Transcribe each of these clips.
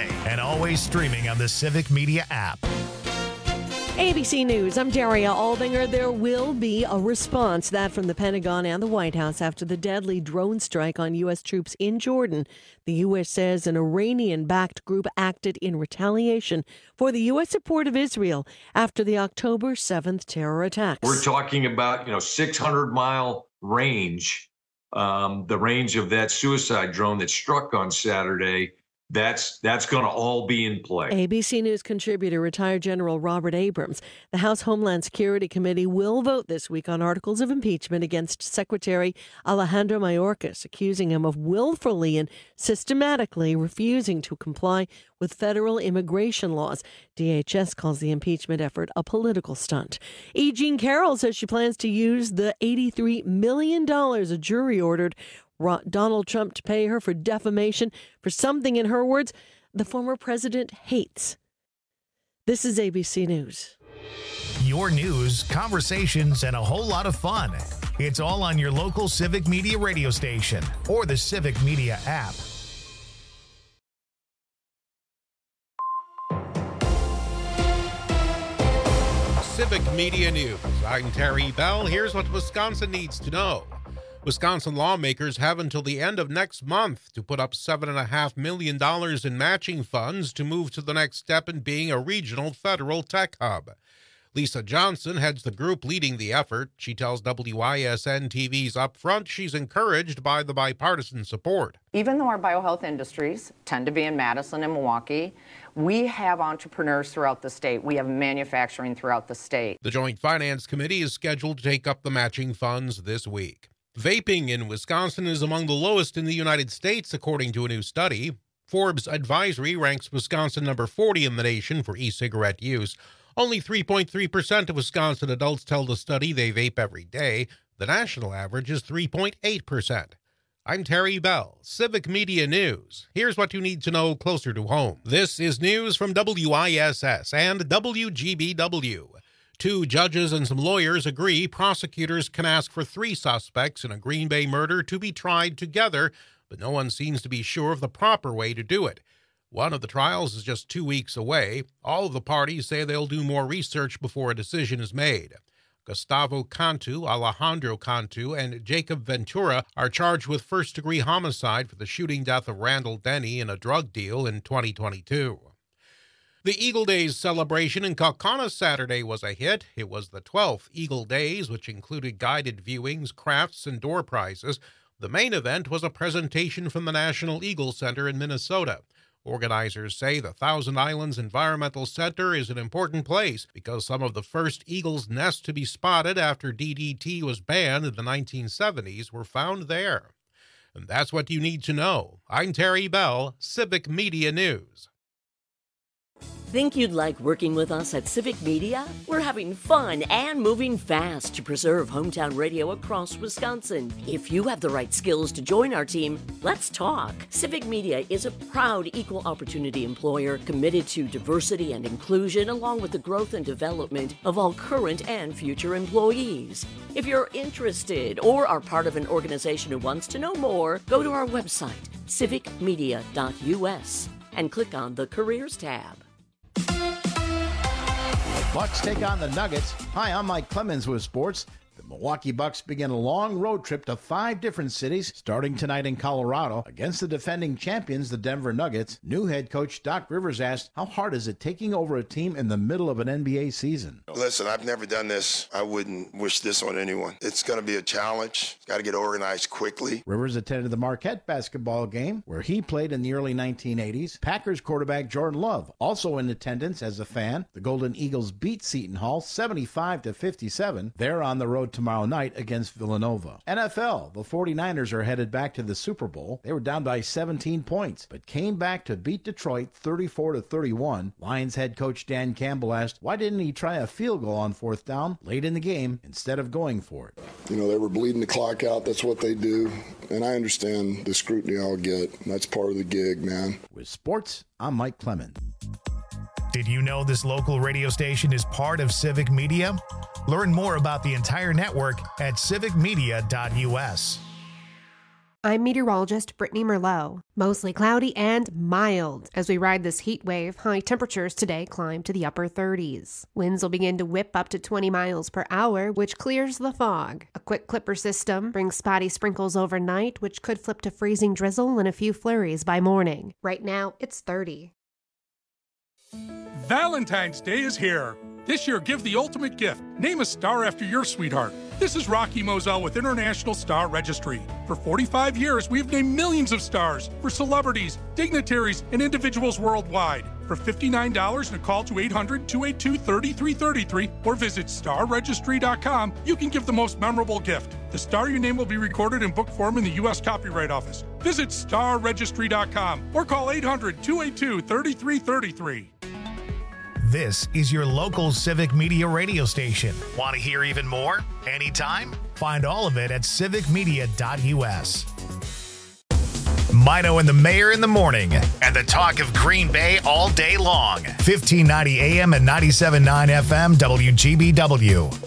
day and always streaming on the Civic Media app. ABC News, I'm Daria Aldinger. There will be a response, that from the Pentagon and the White House, after the deadly drone strike on U.S. troops in Jordan. The U.S. says an Iranian-backed group acted in retaliation for the U.S. support of Israel after the October 7th terror attacks. We're talking about, 600-mile range, the range of that suicide drone that struck on Saturday. That's going to all be in play. ABC News contributor, retired General Robert Abrams. The House Homeland Security Committee will vote this week on articles of impeachment against Secretary Alejandro Mayorkas, accusing him of willfully and systematically refusing to comply with federal immigration laws. DHS calls the impeachment effort a political stunt. E. Jean Carroll says she plans to use the $83 million a jury ordered Donald Trump to pay her for defamation for something, in her words, the former president hates. This is ABC News. Your news, conversations, and a whole lot of fun. It's all on your local Civic Media radio station or the Civic Media app. Civic Media News. I'm Terry Bell. Here's what Wisconsin needs to know. Wisconsin lawmakers have until the end of next month to put up $7.5 million in matching funds to move to the next step in being a regional federal tech hub. Lisa Johnson heads the group leading the effort. She tells WISN TV's Upfront she's encouraged by the bipartisan support. Even though our biohealth industries tend to be in Madison and Milwaukee, we have entrepreneurs throughout the state. We have manufacturing throughout the state. The Joint Finance Committee is scheduled to take up the matching funds this week. Vaping in Wisconsin is among the lowest in the United States, according to a new study. Forbes Advisory ranks Wisconsin number 40 in the nation for e-cigarette use. Only 3.3% of Wisconsin adults tell the study they vape every day. The national average is 3.8%. I'm Terry Bell, Civic Media News. Here's what you need to know closer to home. This is news from WISS and WGBW. 2 judges and some lawyers agree prosecutors can ask for 3 suspects in a Green Bay murder to be tried together, but no one seems to be sure of the proper way to do it. One of the trials is just 2 weeks away. All of the parties say they'll do more research before a decision is made. Gustavo Cantu, Alejandro Cantu, and Jacob Ventura are charged with first-degree homicide for the shooting death of Randall Denny in a drug deal in 2022. The Eagle Days celebration in Kaukauna Saturday was a hit. It was the 12th Eagle Days, which included guided viewings, crafts, and door prizes. The main event was a presentation from the National Eagle Center in Minnesota. Organizers say the Thousand Islands Environmental Center is an important place because some of the first eagle's nests to be spotted after DDT was banned in the 1970s were found there. And that's what you need to know. I'm Terry Bell, Civic Media News. Think you'd like working with us at Civic Media? We're having fun and moving fast to preserve hometown radio across Wisconsin. If you have the right skills to join our team, let's talk. Civic Media is a proud equal opportunity employer committed to diversity and inclusion along with the growth and development of all current and future employees. If you're interested or are part of an organization who wants to know more, go to our website, civicmedia.us, and click on the Careers tab. Bucks take on the Nuggets. Hi, I'm Mike Clemens with sports. The Milwaukee Bucks begin a long road trip to 5 different cities, starting tonight in Colorado against the defending champions, the Denver Nuggets. New head coach Doc Rivers asked, how hard is it taking over a team in the middle of an NBA season? Listen, I've never done this. I wouldn't wish this on anyone. It's going to be a challenge. Got to get organized quickly. Rivers attended the Marquette basketball game where he played in the early 1980s. Packers quarterback Jordan Love also in attendance as a fan. The Golden Eagles beat Seton Hall 75-57. They're on the road tomorrow night against Villanova. NFL, the 49ers are headed back to the Super Bowl. They were down by 17 points, but came back to beat Detroit 34-31. Lions head coach Dan Campbell asked, why didn't he try a field goal on 4th down late in the game instead of going for it? You know, they were bleeding the clock out. That's what they do. And I understand the scrutiny I'll get. That's part of the gig, man. With sports, I'm Mike Clemens. Did you know this local radio station is part of Civic Media? Learn more about the entire network at civicmedia.us. I'm meteorologist Brittany Merlot. Mostly cloudy and mild. As we ride this heat wave, high temperatures today climb to the upper 30s. Winds will begin to whip up to 20 miles per hour, which clears the fog. A quick clipper system brings spotty sprinkles overnight, which could flip to freezing drizzle and a few flurries by morning. Right now, it's 30. Valentine's Day is here. This year, give the ultimate gift. Name a star after your sweetheart. This is Rocky Moselle with International Star Registry. For 45 years, we've named millions of stars for celebrities, dignitaries, and individuals worldwide. For $59 and a call to 800-282-3333 or visit starregistry.com, you can give the most memorable gift. The star you name will be recorded in book form in the U.S. Copyright Office. Visit starregistry.com or call 800-282-3333. This is your local Civic Media radio station. Want to hear even more? Anytime? Find all of it at civicmedia.us. Mino and the Mayor in the morning, and the talk of Green Bay all day long. 1590 AM and 97.9 FM WGBW.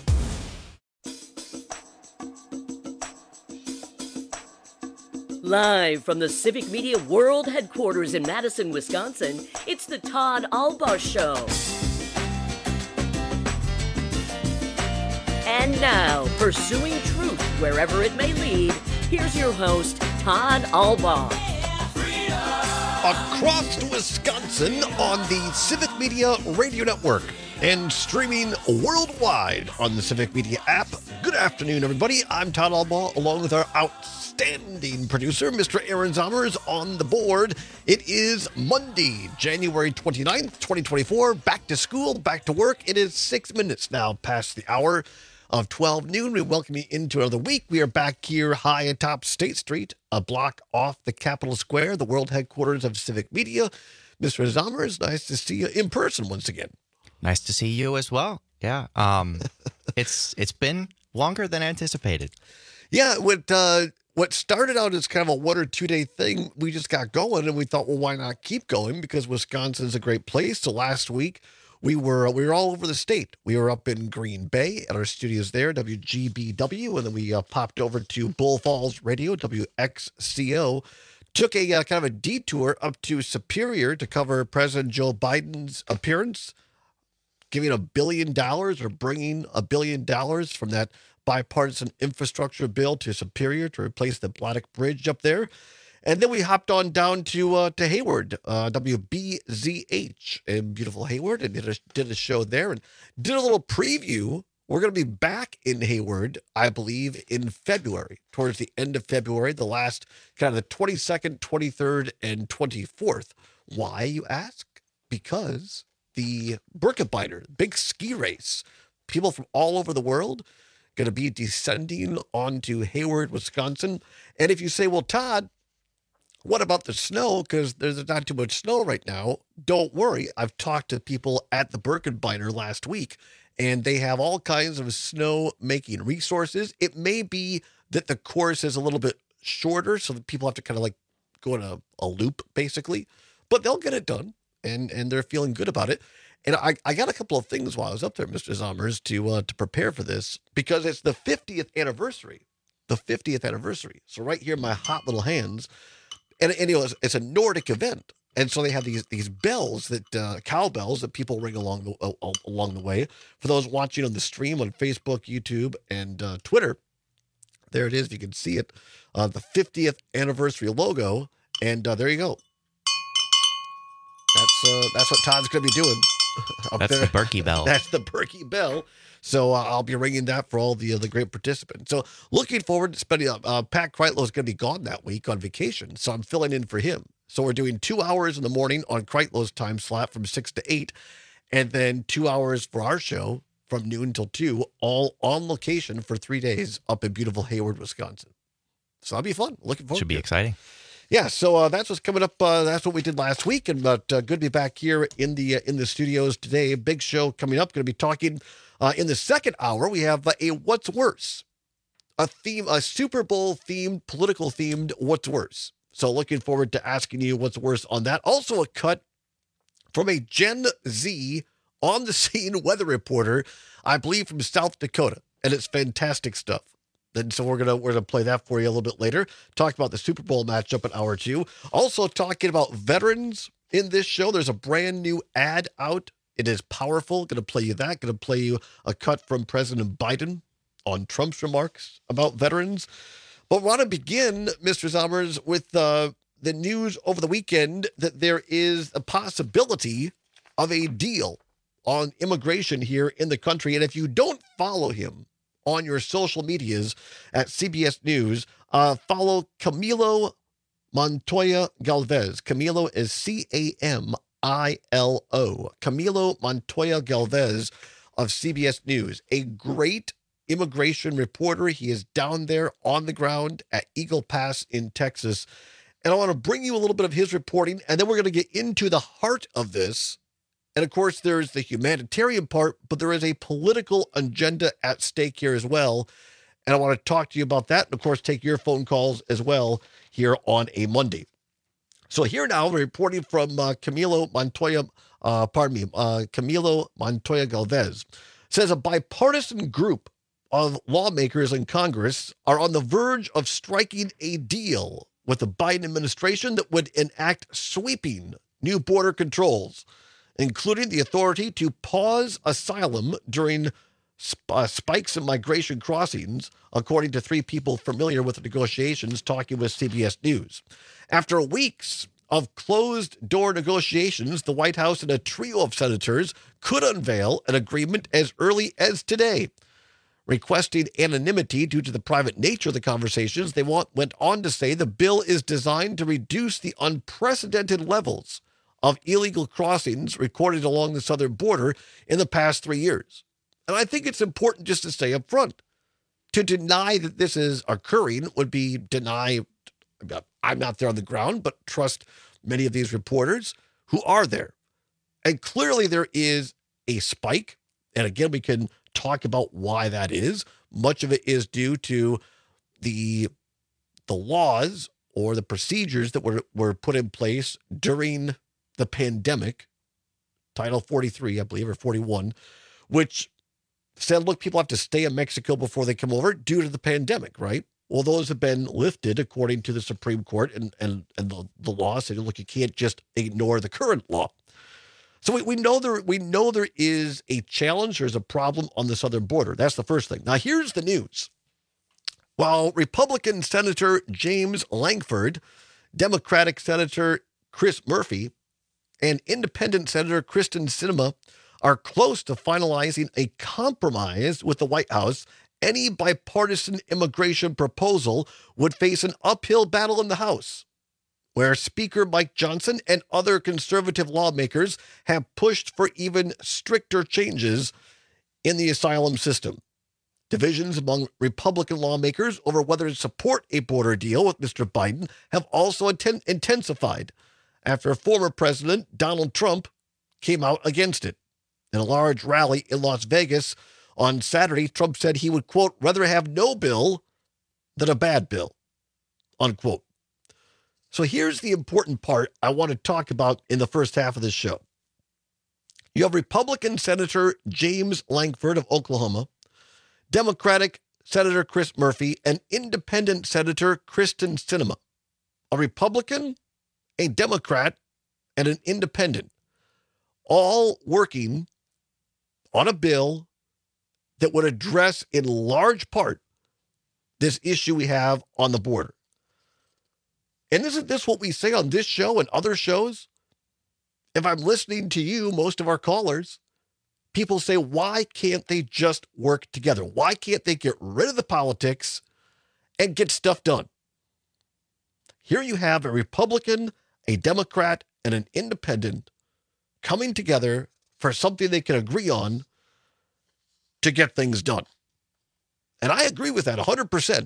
Live from the Civic Media World Headquarters in Madison, Wisconsin, it's the Todd Albaugh Show. And now, pursuing truth wherever it may lead, here's your host, Todd Albaugh. Across Wisconsin on the Civic Media Radio Network and streaming worldwide on the Civic Media app. Good afternoon, everybody. I'm Todd Albaugh, along with our outstanding producer, Mr. Aaron Zommers, on the board. It is Monday, January 29th, 2024. Back to school, back to work. It is 6 minutes now past the hour of 12 noon. We welcome you into another week. We are back here high atop State Street, a block off the Capitol Square, the world headquarters of Civic Media. Mr. Zommers, nice to see you in person once again. Nice to see you as well. Yeah. It's been longer than anticipated. Yeah, what started out as kind of a 1 or 2 day thing, we just got going and we thought, well, why not keep going? Because Wisconsin is a great place. So last week we were all over the state. We were up in Green Bay at our studios there, WGBW, and then we popped over to Bull Falls Radio, WXCO. Took a kind of a detour up to Superior to cover President Joe Biden's appearance, giving $1 billion or bringing $1 billion from that bipartisan infrastructure bill to Superior to replace the Bladdock Bridge up there. And then we hopped on down to Hayward, WBZH in beautiful Hayward, and did a show there and did a little preview. We're going to be back in Hayward, I believe, in February, towards the end of February, the last kind of the 22nd, 23rd, and 24th. Why, you ask? Because the Birkebeiner, big ski race, people from all over the world going to be descending onto Hayward, Wisconsin. And if you say, well, Todd, what about the snow? Because there's not too much snow right now. Don't worry. I've talked to people at the Birkebeiner last week, and they have all kinds of snow-making resources. It may be that the course is a little bit shorter, so that people have to kind of like go in a loop, basically. But they'll get it done, and they're feeling good about it. And I got a couple of things while I was up there, Mr. Zommers, to prepare for this, because it's the 50th anniversary. The 50th anniversary. So right here in my hot little hands, and you know, it's a Nordic event. And so they have these bells that cowbells that people ring along the way. For those watching on the stream on Facebook, YouTube, and Twitter, there it is. If you can see it, the 50th anniversary logo, and there you go. That's what Todd's going to be doing. That's there. The Berkey bell. That's the Berkey bell. So I'll be ringing that for all the great participants. So looking forward to spending. Pat Kreitlow is going to be gone that week on vacation, so I'm filling in for him. So we're doing 2 hours in the morning on Kreitlow's time slot from 6 to 8, and then 2 hours for our show from noon till 2, all on location for 3 days up in beautiful Hayward, Wisconsin. So that'll be fun. Looking forward. Should be exciting. Yeah, so that's what's coming up. That's what we did last week, and good to be back here in the studios today. Big show coming up. Going to be talking in the second hour. We have a What's Worse, a Super Bowl themed, political themed What's Worse. So looking forward to asking you what's worse on that. Also a cut from a Gen Z on the scene weather reporter, I believe from South Dakota, and it's fantastic stuff. And so we're gonna play that for you a little bit later. Talk about the Super Bowl matchup in hour 2. Also talking about veterans in this show. There's a brand new ad out. It is powerful. Going to play you that. Going to play you a cut from President Biden on Trump's remarks about veterans. But we want to begin, Mr. Zommers, with the news over the weekend that there is a possibility of a deal on immigration here in the country. And if you don't follow him on your social medias at CBS News, follow Camilo Montoya Galvez. Camilo is Camilo. Camilo Montoya Galvez of CBS News, a great immigration reporter. He is down there on the ground at Eagle Pass in Texas. And I want to bring you a little bit of his reporting, and then we're going to get into the heart of this. And of course, there's the humanitarian part, but there is a political agenda at stake here as well. And I want to talk to you about that. And of course, take your phone calls as well here on a Monday. So here now, we're reporting from Camilo Montoya Galvez. Says a bipartisan group of lawmakers in Congress are on the verge of striking a deal with the Biden administration that would enact sweeping new border controls, including the authority to pause asylum during spikes in migration crossings, according to 3 people familiar with the negotiations talking with CBS News. After weeks of closed-door negotiations, the White House and a trio of senators could unveil an agreement as early as today. Requesting anonymity due to the private nature of the conversations, they went on to say the bill is designed to reduce the unprecedented levels of illegal crossings recorded along the southern border in the past 3 years. And I think it's important just to say up front, to deny that this is occurring would be deny, I'm not there on the ground, but trust many of these reporters who are there. And clearly there is a spike. And again, we can talk about why that is. Much of it is due to the laws or the procedures that were put in place during the pandemic, Title 43, I believe, or 41, which said, look, people have to stay in Mexico before they come over due to the pandemic, right? Well, those have been lifted according to the Supreme Court, and the law said, look, you can't just ignore the current law. So we know there is a challenge. There's a problem on the southern border. That's the first thing. Now, here's the news. While Republican Senator James Lankford, Democratic Senator Chris Murphy, and Independent Senator Kristen Sinema are close to finalizing a compromise with the White House, any bipartisan immigration proposal would face an uphill battle in the House, where Speaker Mike Johnson and other conservative lawmakers have pushed for even stricter changes in the asylum system. Divisions among Republican lawmakers over whether to support a border deal with Mr. Biden have also intensified after former President Donald Trump came out against it. In a large rally in Las Vegas on Saturday, Trump said he would, quote, rather have no bill than a bad bill, unquote. So here's the important part I want to talk about in the first half of this show. You have Republican Senator James Lankford of Oklahoma, Democratic Senator Chris Murphy, and Independent Senator Kristen Sinema. A Republican, a Democrat, and an Independent, all working on a bill that would address in large part this issue we have on the border. And isn't this what we say on this show and other shows? If I'm listening to you, most of our callers, people say, why can't they just work together? Why can't they get rid of the politics and get stuff done? Here you have a Republican, a Democrat, and an Independent coming together for something they can agree on to get things done. And I agree with that 100%.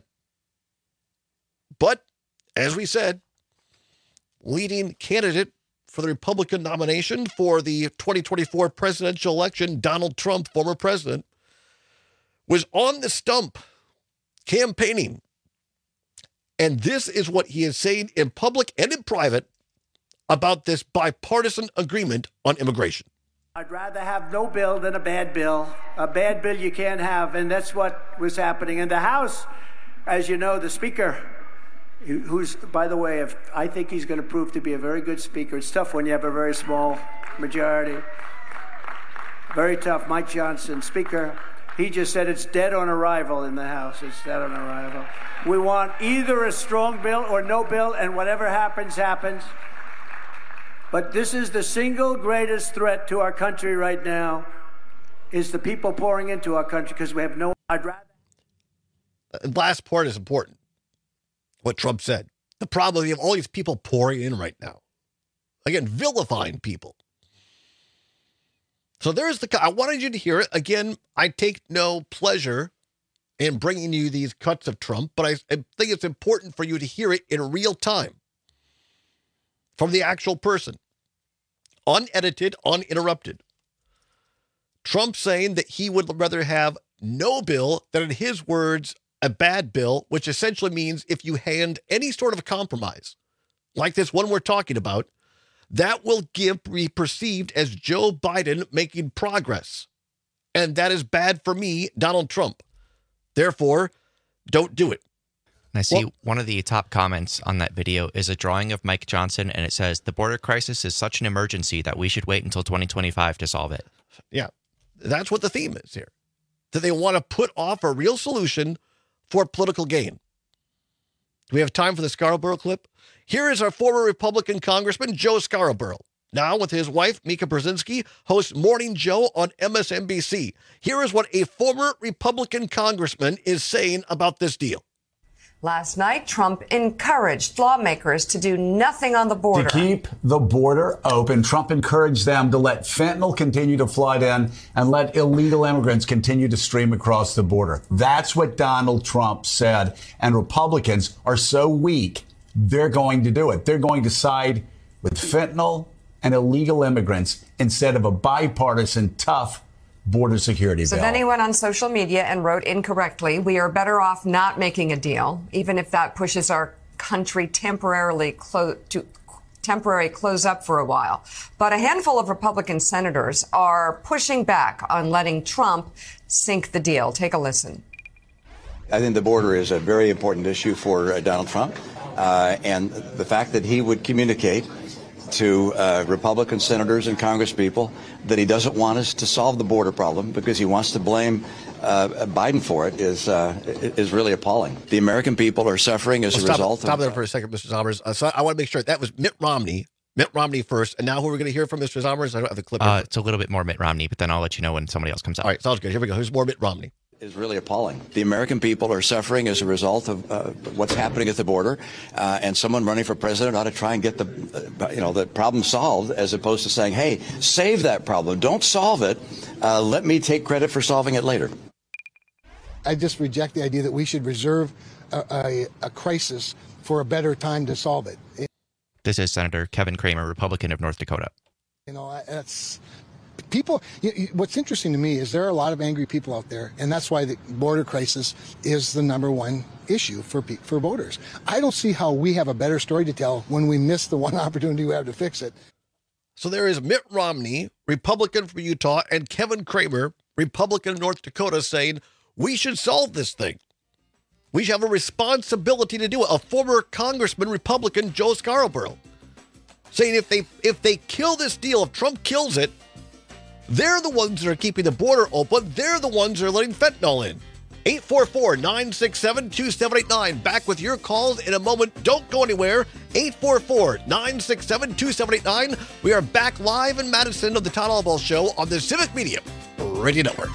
But as we said, leading candidate for the Republican nomination for the 2024 presidential election, Donald Trump, former president, was on the stump campaigning. And this is what he is saying in public and in private about this bipartisan agreement on immigration. I'd rather have no bill than a bad bill. A bad bill you can't have, and that's what was happening in the House. As you know, the Speaker, who's, by the way, I think he's going to prove to be a very good Speaker. It's tough when you have a very small majority. Very tough. Mike Johnson, Speaker, he just said it's dead on arrival in the House. It's dead on arrival. We want either a strong bill or no bill, and whatever happens, happens. But this is the single greatest threat to our country right now, is the people pouring into our country, because we have no... I'd rather... The last part is important, what Trump said. The problem, you have all these people pouring in right now. Again, vilifying people. So I wanted you to hear it. Again, I take no pleasure in bringing you these cuts of Trump, but I think it's important for you to hear it in real time from the actual person. Unedited, uninterrupted. Trump saying that he would rather have no bill than, in his words, a bad bill, which essentially means if you hand any sort of a compromise, like this one we're talking about, that will be perceived as Joe Biden making progress. And that is bad for me, Donald Trump. Therefore, don't do it. And I see one of the top comments on that video is a drawing of Mike Johnson, and it says, the border crisis is such an emergency that we should wait until 2025 to solve it. Yeah, that's what the theme is here. That they want to put off a real solution for political gain. Do we have time for the Scarborough clip? Here is our former Republican Congressman, Joe Scarborough. Now with his wife, Mika Brzezinski, hosts Morning Joe on MSNBC. Here is what a former Republican congressman is saying about this deal. Last night, Trump encouraged lawmakers to do nothing on the border. To keep the border open, Trump encouraged them to let fentanyl continue to flood in and let illegal immigrants continue to stream across the border. That's what Donald Trump said. And Republicans are so weak, they're going to do it. They're going to side with fentanyl and illegal immigrants instead of a bipartisan, tough border security So bill. then he went on social media and wrote incorrectly, we are better off not making a deal, even if that pushes our country temporary close up for a while. But a handful of Republican senators are pushing back on letting Trump sink the deal. Take a listen. I think the border is a very important issue for Donald Trump. And the fact that he would communicate to Republican senators and congresspeople that he doesn't want us to solve the border problem because he wants to blame Biden for it is really appalling. The American people are suffering as a result. Stop there for a second, Mr. Zommers. So I want to make sure that was Mitt Romney first, and now who we're going to hear from, Mr. Zommers? I don't have the clip. It's a little bit more Mitt Romney, but then I'll let you know when somebody else comes out. All right, sounds good. Here we go. Here's more Mitt Romney. Is really appalling. The American people are suffering as a result of what's happening at the border, and someone running for president ought to try and get the problem solved, as opposed to saying, "Hey, save that problem. Don't solve it. Let me take credit for solving it later." I just reject the idea that we should reserve a crisis for a better time to solve it. This is Senator Kevin Cramer, Republican of North Dakota. That's people. What's interesting to me is there are a lot of angry people out there, and that's why the border crisis is the number one issue for voters. I don't see how we have a better story to tell when we miss the one opportunity we have to fix it. So there is Mitt Romney, Republican from Utah, and Kevin Cramer, Republican of North Dakota, saying we should solve this thing. We have a responsibility to do it. A former Congressman, Republican, Joe Scarborough, saying if they kill this deal, if Trump kills it, they're the ones that are keeping the border open. They're the ones that are letting fentanyl in. 844-967-2789. Back with your calls in a moment. Don't go anywhere. 844-967-2789. We are back live in Madison of the Todd Albaugh Show on the Civic Media Radio Network.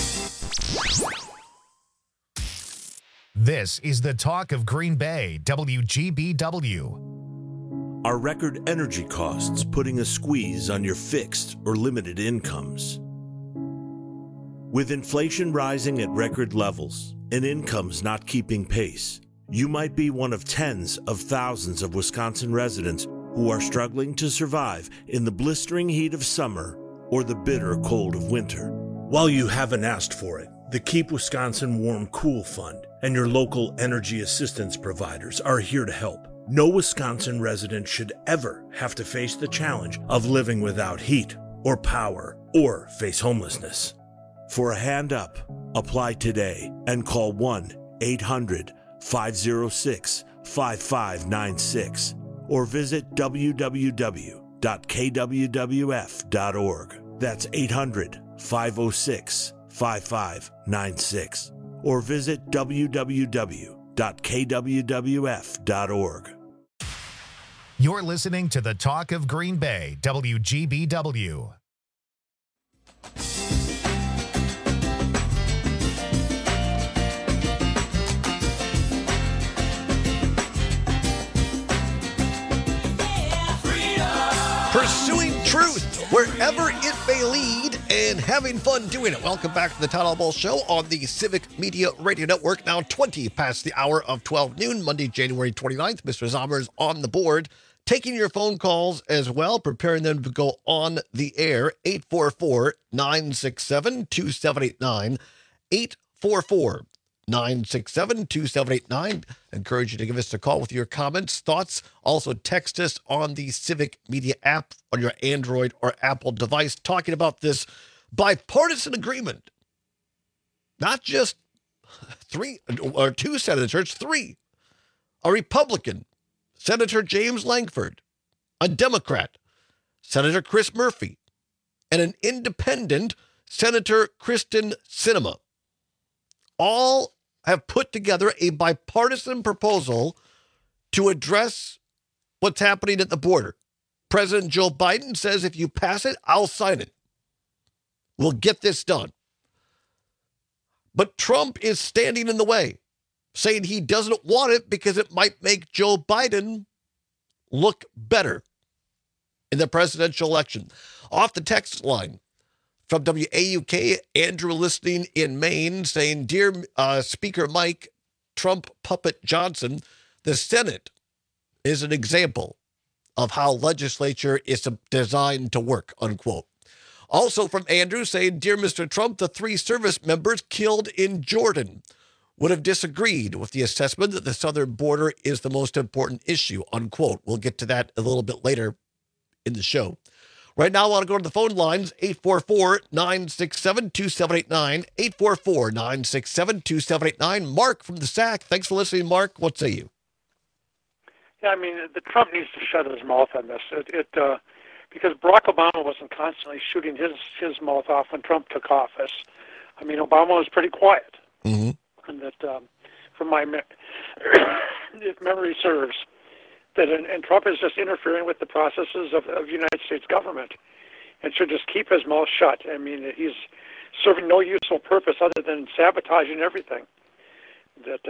This is the talk of Green Bay, WGBW. Are record energy costs putting a squeeze on your fixed or limited incomes? With inflation rising at record levels and incomes not keeping pace, you might be one of tens of thousands of Wisconsin residents who are struggling to survive in the blistering heat of summer or the bitter cold of winter. While you haven't asked for it, the Keep Wisconsin Warm Cool Fund and your local energy assistance providers are here to help. No Wisconsin resident should ever have to face the challenge of living without heat or power or face homelessness. For a hand up, apply today and call 1-800 844-506-5596 or visit www.kwwf.org. That's 800-506-5596 or visit www.kwwf.org. You're listening to the Talk of Green Bay, WGBW. Pursuing truth wherever it may lead and having fun doing it. Welcome back to the Town Hall Ball Show on the Civic Media Radio Network. Now 20 past the hour of 12 noon, Monday, January 29th. Mr. Zommers on the board, taking your phone calls as well, preparing them to go on the air. 844-967-2789. 844-967-2789. Encourage you to give us a call with your comments, thoughts. Also text us on the Civic Media app on your Android or Apple device, talking about this bipartisan agreement. Not just three or two senators, three. A Republican, Senator James Lankford, a Democrat, Senator Chris Murphy, and an independent, Senator Kristen Sinema. All have put together a bipartisan proposal to address what's happening at the border. President Joe Biden says, if you pass it, I'll sign it. We'll get this done. But Trump is standing in the way, saying he doesn't want it because it might make Joe Biden look better in the presidential election. Off the text line from WAUK, Andrew listening in Maine, saying, Dear Speaker Mike, Trump puppet Johnson, the Senate is an example of how legislature is designed to work, unquote. Also from Andrew saying, Dear Mr. Trump, the 3 service members killed in Jordan would have disagreed with the assessment that the southern border is the most important issue, unquote. We'll get to that a little bit later in the show. Right now, I want to go to the phone lines, 844-967-2789, 844-967-2789. Mark from the SAC. Thanks for listening, Mark. What say you? Yeah, I mean, the Trump needs to shut his mouth on this. Because Barack Obama wasn't constantly shooting his mouth off when Trump took office. I mean, Obama was pretty quiet. Mm-hmm. And that, from my, if memory serves, that and Trump is just interfering with the processes of the United States government and should just keep his mouth shut. I mean, he's serving no useful purpose other than sabotaging everything. That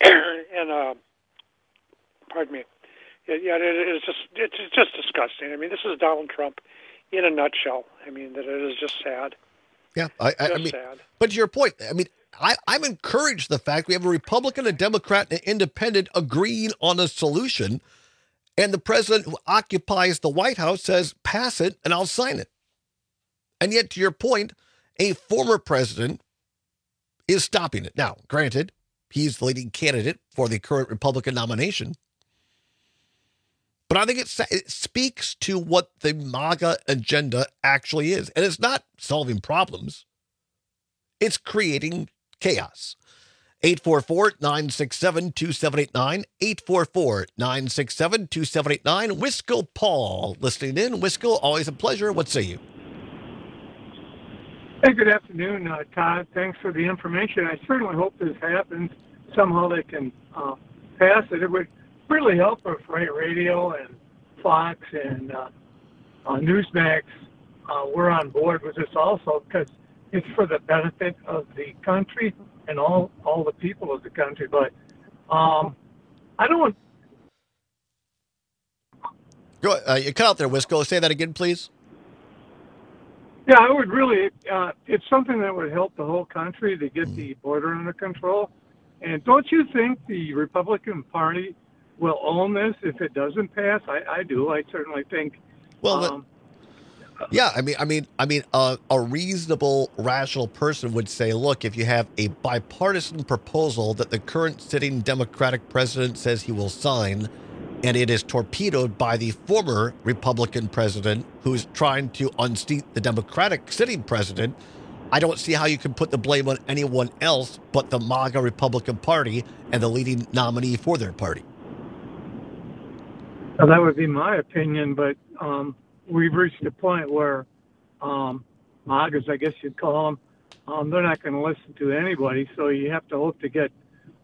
pardon me. Yeah, it's just disgusting. I mean, this is Donald Trump in a nutshell. I mean, that it is just sad. Yeah, I mean, sad. But to your point, I mean, I'm encouraged the fact we have a Republican, a Democrat, and an independent agreeing on a solution, and the president who occupies the White House says, pass it and I'll sign it. And yet, to your point, a former president is stopping it. Now, granted, he's the leading candidate for the current Republican nomination. But I think it speaks to what the MAGA agenda actually is. And it's not solving problems. It's creating chaos. 844-967-2789, 844-967-2789. Wisco Paul listening in. Wisco, always a pleasure. What say you? Hey, good afternoon, Todd. Thanks for the information. I certainly hope this happens. Somehow they can pass it. It would really help if radio and Fox and Newsmax were on board with this also, because it's for the benefit of the country and all the people of the country. But I don't. Go. You cut out there, Wisco. Say that again, please. Yeah, I would really. It's something that would help the whole country to get the border under control. And don't you think the Republican Party will own this if it doesn't pass? I do. I certainly think. Well, yeah. I mean, a reasonable, rational person would say, look, if you have a bipartisan proposal that the current sitting Democratic president says he will sign, and it is torpedoed by the former Republican president who's trying to unseat the Democratic sitting president, I don't see how you can put the blame on anyone else but the MAGA Republican Party and the leading nominee for their party. Well, that would be my opinion, but we've reached a point where MAGAs, I guess you'd call them, they're not going to listen to anybody, so you have to hope to get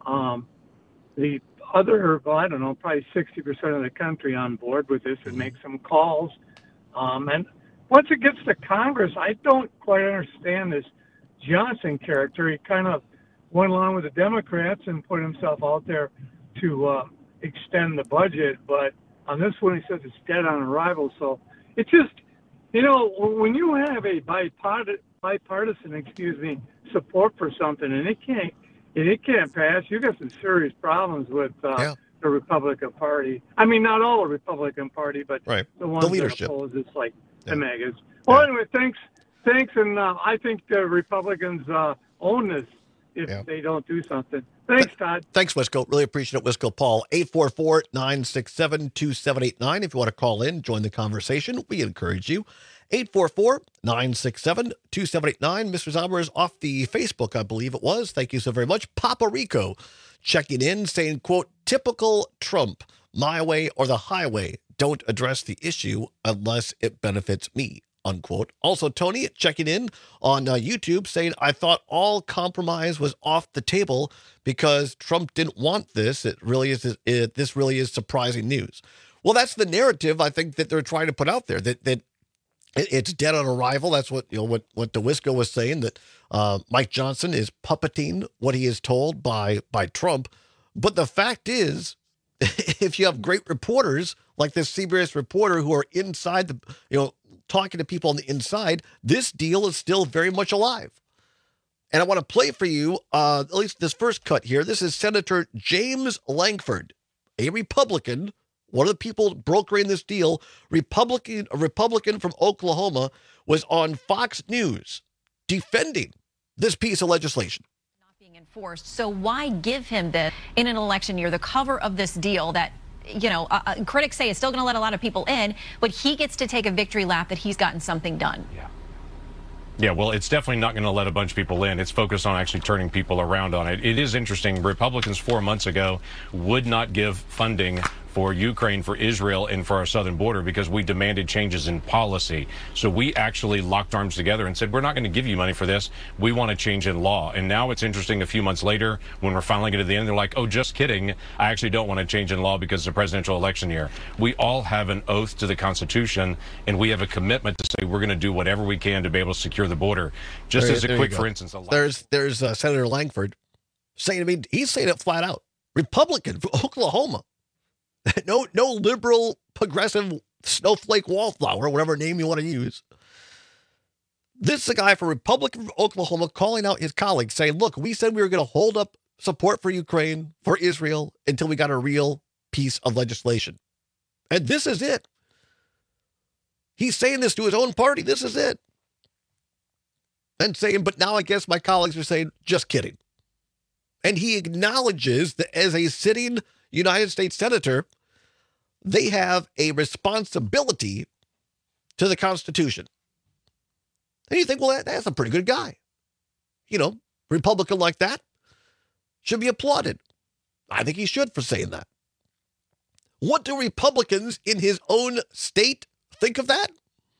the other, well, I don't know, probably 60% of the country on board with this and make some calls. And once it gets to Congress, I don't quite understand this Johnson character. He kind of went along with the Democrats and put himself out there to extend the budget, but on this one he says it's dead on arrival. So it's just, when you have a bipartisan, support for something and it can't pass, you got some serious problems with the Republican Party. I mean, not all the Republican Party, but the ones that oppose it's like the MAGAs. Well, anyway, thanks, and I think the Republicans own this if they don't do something. Thanks, Todd. Thanks, Wisco. Really appreciate it, Wisco. Paul, 844-967-2789. If you want to call in, join the conversation, we encourage you. 844-967-2789. Mr. Zauber is off the Facebook, I believe it was. Thank you so very much. Papa Rico checking in, saying, quote, typical Trump, my way or the highway. Don't address the issue unless it benefits me, unquote. Also, Tony checking in on YouTube saying, I thought all compromise was off the table because Trump didn't want this. This really is surprising news. Well, that's the narrative I think that they're trying to put out there, that it's dead on arrival. That's what DeWisco was saying, that Mike Johnson is puppeting what he is told by Trump. But the fact is, if you have great reporters like this CBS reporter who are inside talking to people on the inside, this deal is still very much alive. And I want to play for you at least this first cut here. This is Senator James Lankford, a Republican, one of the people brokering this deal, a Republican from Oklahoma, was on Fox News defending this piece of legislation. Enforced. So why give him this in an election year, the cover of this deal that, critics say is still going to let a lot of people in, but he gets to take a victory lap that he's gotten something done. Yeah, well, it's definitely not going to let a bunch of people in. It's focused on actually turning people around on it. It is interesting. Republicans 4 months ago would not give funding for Ukraine, for Israel, and for our southern border because we demanded changes in policy. So we actually locked arms together and said, we're not going to give you money for this. We want a change in law. And now it's interesting, a few months later, when we're finally getting to the end, they're like, oh, just kidding. I actually don't want a change in law because it's a presidential election year. We all have an oath to the Constitution, and we have a commitment to say we're going to do whatever we can to be able to secure the border. Just as a quick, for instance, there's Senator Lankford saying, he's saying it flat out. Republican from Oklahoma. No liberal, progressive, snowflake wallflower, whatever name you want to use. This is a guy from Republican from Oklahoma calling out his colleagues, saying, look, we said we were going to hold up support for Ukraine, for Israel, until we got a real piece of legislation. And this is it. He's saying this to his own party. This is it. And saying, but now I guess my colleagues are saying, just kidding. And he acknowledges that as a sitting United States senator, they have a responsibility to the Constitution. And you think, well, that's a pretty good guy. Republican like that should be applauded. I think he should for saying that. What do Republicans in his own state think of that?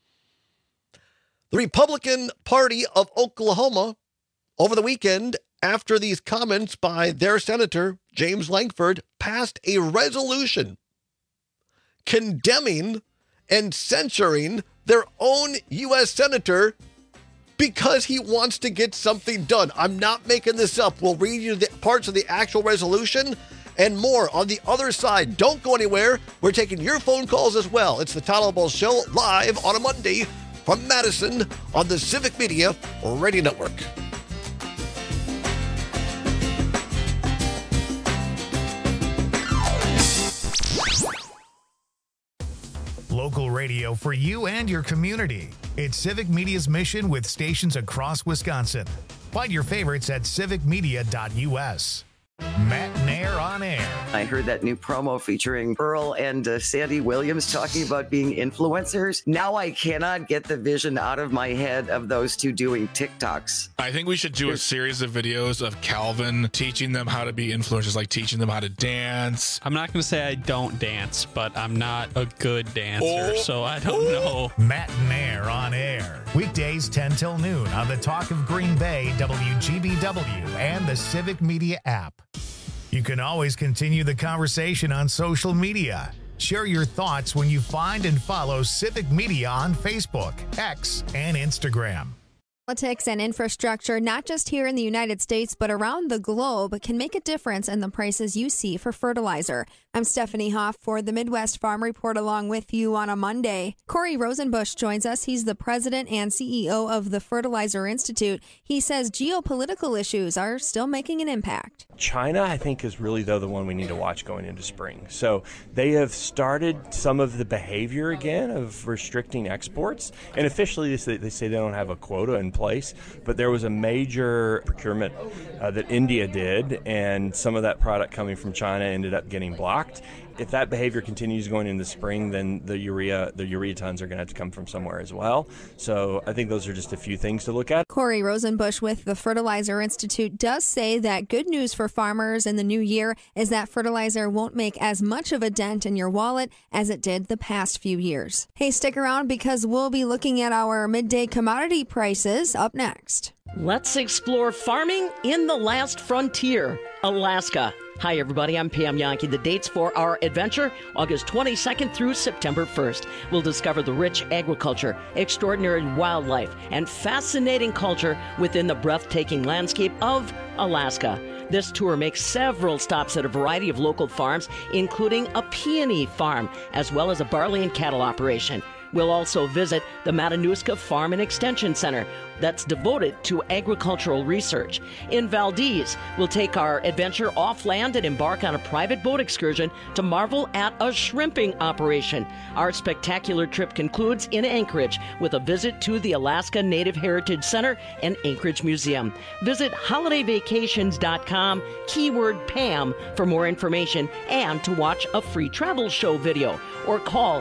The Republican Party of Oklahoma over the weekend, after these comments by their senator, James Lankford, passed a resolution condemning and censuring their own U.S. senator because he wants to get something done. I'm not making this up. We'll read you the parts of the actual resolution and more on the other side. Don't go anywhere. We're taking your phone calls as well. It's the Todd Ball Show live on a Monday from Madison on the Civic Media Radio Network. Local radio for you and your community. It's Civic Media's mission with stations across Wisconsin. Find your favorites at civicmedia.us. Matt Nair on Air. I heard that new promo featuring Earl and Sandy Williams talking about being influencers. Now I cannot get the vision out of my head of those two doing TikToks. I think we should do a series of videos of Calvin teaching them how to be influencers, like teaching them how to dance. I'm not going to say I don't dance, but I'm not a good dancer, so I don't know. Matt Nair on Air. Weekdays 10 till noon on the Talk of Green Bay, WGBW, and the Civic Media app. You can always continue the conversation on social media. Share your thoughts when you find and follow Civic Media on Facebook, X, and Instagram. Politics and infrastructure, not just here in the United States, but around the globe, can make a difference in the prices you see for fertilizer. I'm Stephanie Hoff for the Midwest Farm Report, along with you on a Monday. Corey Rosenbusch joins us. He's the president and CEO of the Fertilizer Institute. He says geopolitical issues are still making an impact. China, I think, is really, though, the one we need to watch going into spring. So they have started some of the behavior again of restricting exports. And officially, they say they don't have a quota in place, but there was a major procurement that India did, and some of that product coming from China ended up getting blocked. If that behavior continues going into spring, then the urea tons are going to have to come from somewhere as well. So I think those are just a few things to look at. Corey Rosenbusch with the Fertilizer Institute does say that good news for farmers in the new year is that fertilizer won't make as much of a dent in your wallet as it did the past few years. Hey, stick around because we'll be looking at our midday commodity prices up next. Let's explore farming in the last frontier, Alaska. Hi, everybody. I'm Pam Yankee. The dates for our adventure, August 22nd through September 1st. We'll discover the rich agriculture, extraordinary wildlife, and fascinating culture within the breathtaking landscape of Alaska. This tour makes several stops at a variety of local farms, including a peony farm, as well as a barley and cattle operation. We'll also visit the Matanuska Farm and Extension Center that's devoted to agricultural research. In Valdez, we'll take our adventure off land and embark on a private boat excursion to marvel at a shrimping operation. Our spectacular trip concludes in Anchorage with a visit to the Alaska Native Heritage Center and Anchorage Museum. Visit holidayvacations.com, keyword Pam, for more information and to watch a free travel show video, or call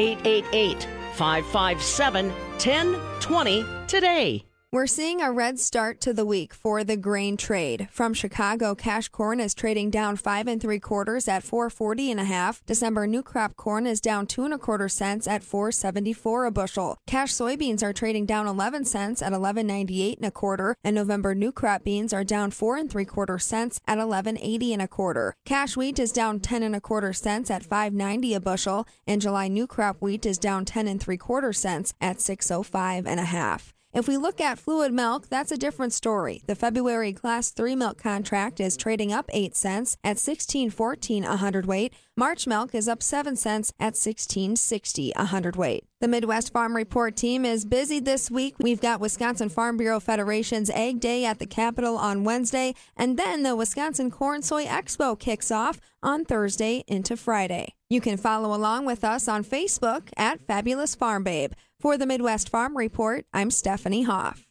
888-557-1020 today. We're seeing a red start to the week for the grain trade. From Chicago, cash corn is trading down 5 3/4 at $4.40.5. December new crop corn is down 2 1/4 cents at $4.74 a bushel. Cash soybeans are trading down 11 cents at $11.98 1/4, and November new crop beans are down 4 3/4 cents at $11.80 1/4. Cash wheat is down 10 1/4 cents at $5.90 a bushel, and July new crop wheat is down 10 3/4 cents at $6.05 1/2. If we look at fluid milk, that's a different story. The February Class 3 milk contract is trading up 8 cents at $16.14 a hundredweight. March milk is up 7 cents at $16.60 a hundredweight. The Midwest Farm Report team is busy this week. We've got Wisconsin Farm Bureau Federation's Egg Day at the Capitol on Wednesday, and then the Wisconsin Corn Soy Expo kicks off on Thursday into Friday. You can follow along with us on Facebook at Fabulous Farm Babe. For the Midwest Farm Report, I'm Stephanie Hoff.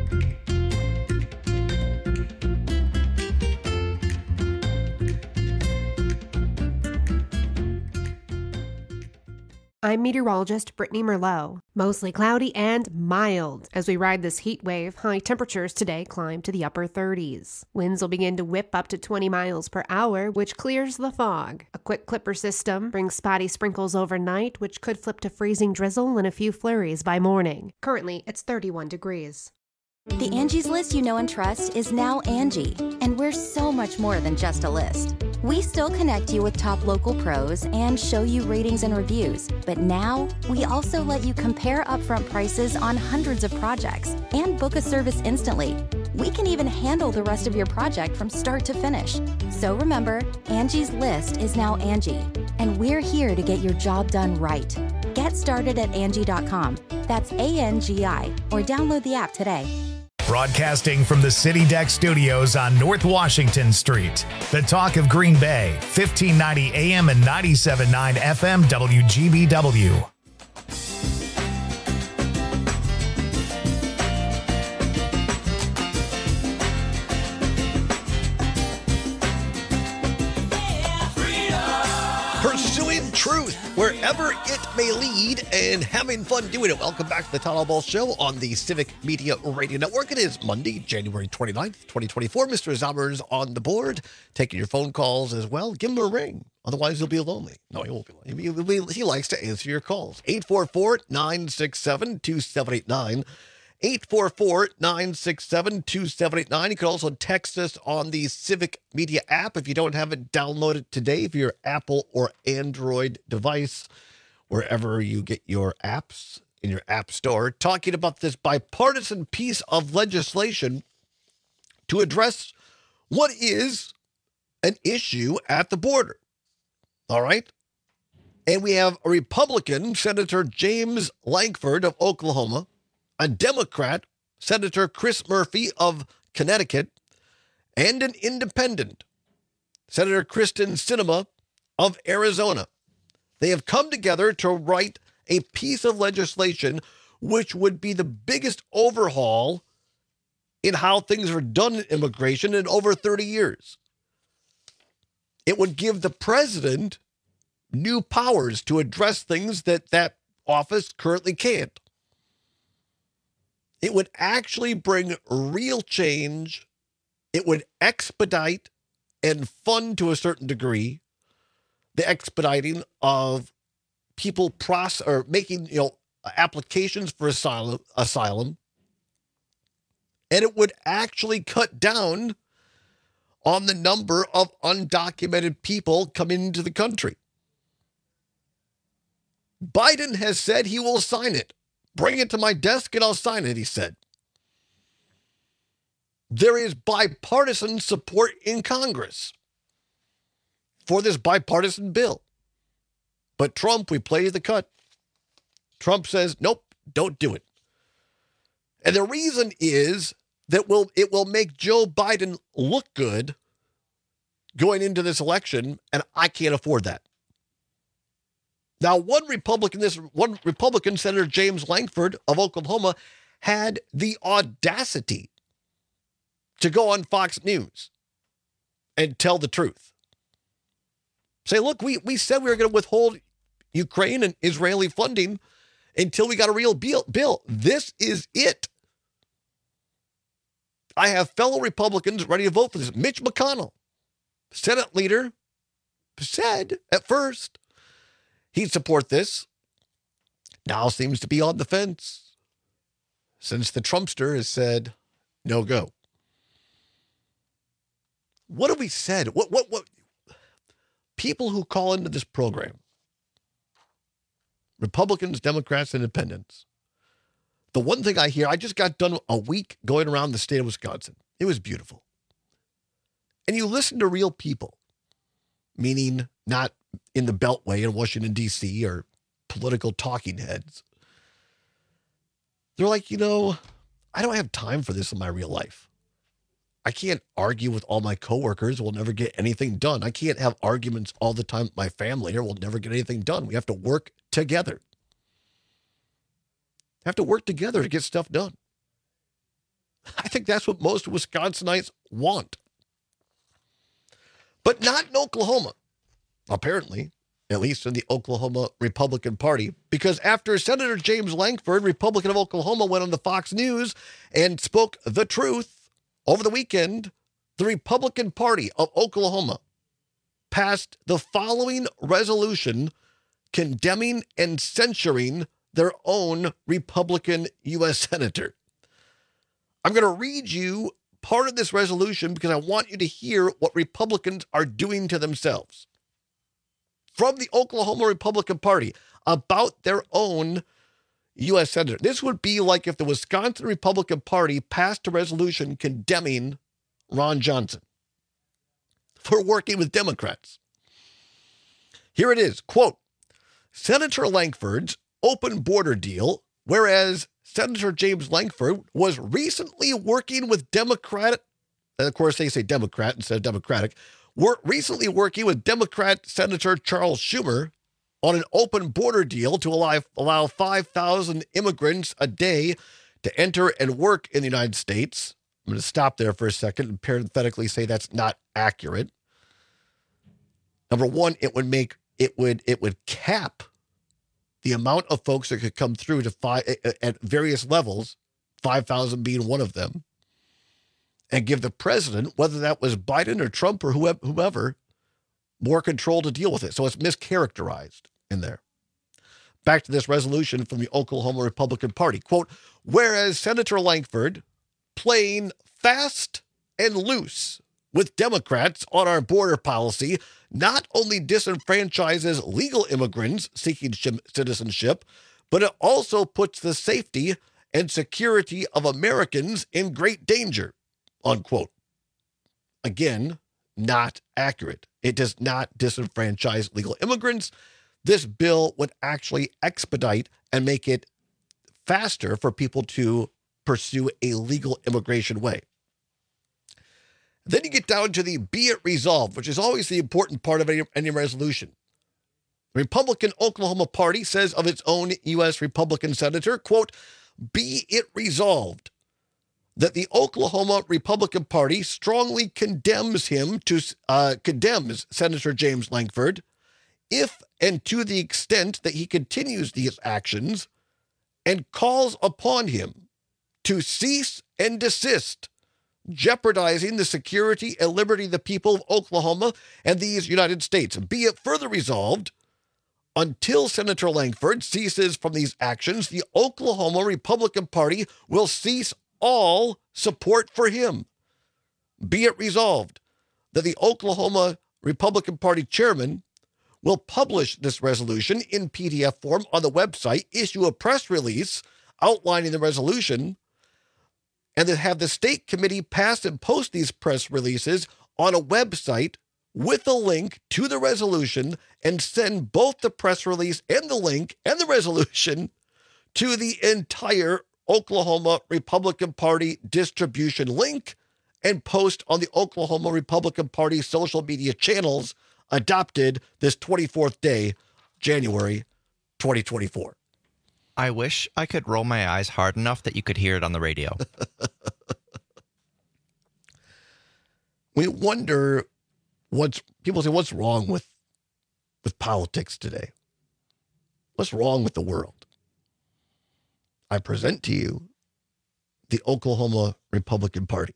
I'm meteorologist Brittany Merlot. Mostly cloudy and mild. As we ride this heat wave, high temperatures today climb to the upper 30s. Winds will begin to whip up to 20 miles per hour, which clears the fog. A quick clipper system brings spotty sprinkles overnight, which could flip to freezing drizzle and a few flurries by morning. Currently, it's 31 degrees. The Angie's List you know and trust is now Angie, and we're so much more than just a list. We still connect you with top local pros and show you ratings and reviews, but now we also let you compare upfront prices on hundreds of projects and book a service instantly. We can even handle the rest of your project from start to finish. So remember, Angie's List is now Angie, and we're here to get your job done right. Get started at Angie.com. That's ANGI, or download the app today. Broadcasting from the City Deck Studios on North Washington Street. The Talk of Green Bay, 1590 AM and 97.9 FM WGBW. wherever it may lead, and having fun doing it. Welcome back to the Todd Ball Show on the Civic Media Radio Network. It is Monday, January 29th, 2024. Mr. Zommer's on the board, taking your phone calls as well. Give him a ring. Otherwise, he'll be lonely. No, he won't be lonely. He likes to answer your calls. 844-967-2789. 844-967-2789. You can also text us on the Civic Media app if you don't have it downloaded today for your Apple or Android device, wherever you get your apps in your app store. Talking about this bipartisan piece of legislation to address what is an issue at the border. All right? And we have a Republican, Senator James Lankford of Oklahoma, a Democrat, Senator Chris Murphy of Connecticut, and an independent, Senator Kristen Sinema of Arizona. They have come together to write a piece of legislation which would be the biggest overhaul in how things are done in immigration in over 30 years. It would give the president new powers to address things that office currently can't. It would actually bring real change. It would expedite and fund to a certain degree the expediting of people making applications for asylum. And it would actually cut down on the number of undocumented people coming into the country. Biden has said he will sign it. Bring it to my desk and I'll sign it, he said. There is bipartisan support in Congress for this bipartisan bill. But Trump, we play the cut. Trump says, nope, don't do it. And the reason is that it will make Joe Biden look good going into this election, and I can't afford that. Now, one Republican, Senator James Lankford of Oklahoma, had the audacity to go on Fox News and tell the truth. Say, look, we said we were going to withhold Ukraine and Israeli funding until we got a real bill. This is it. I have fellow Republicans ready to vote for this. Mitch McConnell, Senate leader, said at first he'd support this. Now seems to be on the fence since the Trumpster has said no go. What have we said? What people who call into this program, Republicans, Democrats, Independents, the one thing I hear, I just got done a week going around the state of Wisconsin. It was beautiful. And you listen to real people, meaning not in the Beltway in Washington, D.C. or political talking heads. They're like, I don't have time for this in my real life. I can't argue with all my coworkers. We'll never get anything done. I can't have arguments all the time with my family or we'll never get anything done. We have to work together. Have to work together to get stuff done. I think that's what most Wisconsinites want. But not in Oklahoma, apparently, at least in the Oklahoma Republican Party, because after Senator James Lankford, Republican of Oklahoma, went on the Fox News and spoke the truth over the weekend, the Republican Party of Oklahoma passed the following resolution condemning and censuring their own Republican U.S. Senator. I'm going to read you part of this resolution because I want you to hear what Republicans are doing to themselves. From the Oklahoma Republican Party about their own U.S. Senator. This would be like if the Wisconsin Republican Party passed a resolution condemning Ron Johnson for working with Democrats. Here it is, quote, Senator Lankford's open border deal, whereas Senator James Lankford was recently working with Democrat, and of course they say Democrat instead of Democratic, were recently working with Democrat Senator Charles Schumer on an open border deal to allow 5,000 immigrants a day to enter and work in the United States. I'm going to stop there for a second and parenthetically say that's not accurate. Number one, it would cap the amount of folks that could come through to at various levels, 5,000 being one of them, and give the president, whether that was Biden or Trump or whoever, more control to deal with it. So it's mischaracterized in there. Back to this resolution from the Oklahoma Republican Party. Quote, whereas Senator Lankford playing fast and loose with Democrats on our border policy not only disenfranchises legal immigrants seeking citizenship, but it also puts the safety and security of Americans in great danger, unquote. Again, not accurate. It does not disenfranchise legal immigrants. This bill would actually expedite and make it faster for people to pursue a legal immigration way. Then you get down to the be it resolved, which is always the important part of any resolution. The Republican Oklahoma Party says of its own U.S. Republican senator, quote, be it resolved that the Oklahoma Republican Party strongly condemns Senator James Lankford if and to the extent that he continues these actions and calls upon him to cease and desist, jeopardizing the security and liberty of the people of Oklahoma and these United States. Be it further resolved, until Senator Lankford ceases from these actions, the Oklahoma Republican Party will cease all support for him. Be it resolved that the Oklahoma Republican Party chairman will publish this resolution in PDF form on the website, issue a press release outlining the resolution, and then have the state committee pass and post these press releases on a website with a link to the resolution and send both the press release and the link and the resolution to the entire Oklahoma Republican Party distribution link and post on the Oklahoma Republican Party social media channels adopted this 24th day, January 2024. I wish I could roll my eyes hard enough that you could hear it on the radio. We wonder people say, what's wrong with politics today? What's wrong with the world? I present to you the Oklahoma Republican Party,